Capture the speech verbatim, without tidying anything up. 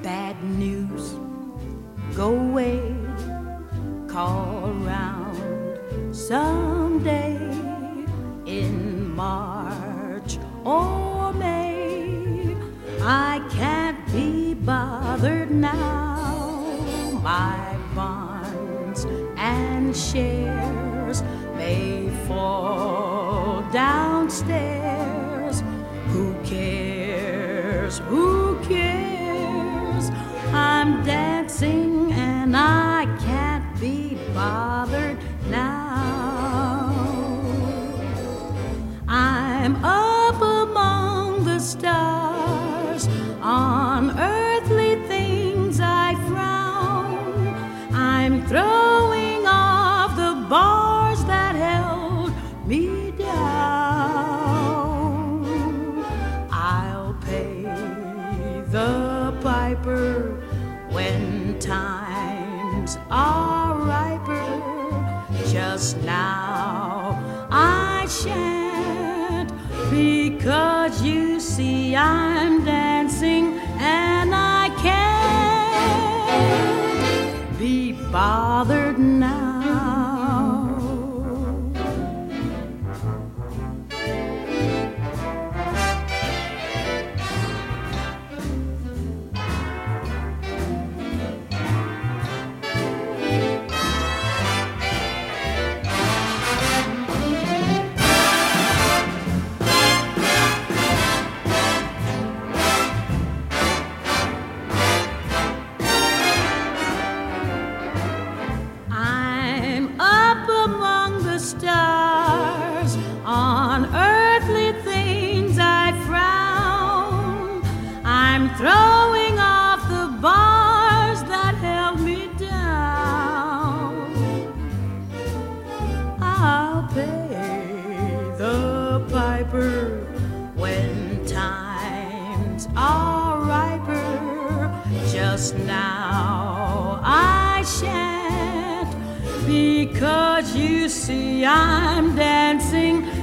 bad news, go away, call round someday in March or May. I can't be bothered now. My bonds and shares may fall downstairs. Who cares? Who cares? I'm dancing and I can't be bothered now. I'm up among the stars, on earthly things I frown. I'm throwing off the bars that held me down. I'll pay the piper when times are riper. Just now I shan't, because you see I'm dancing and I can't be bothered now. Stars, on earthly things I frown. I'm throwing off the bars that held me down. I'll pay the piper when times are riper. Just now I shan't, because you see I'm dancing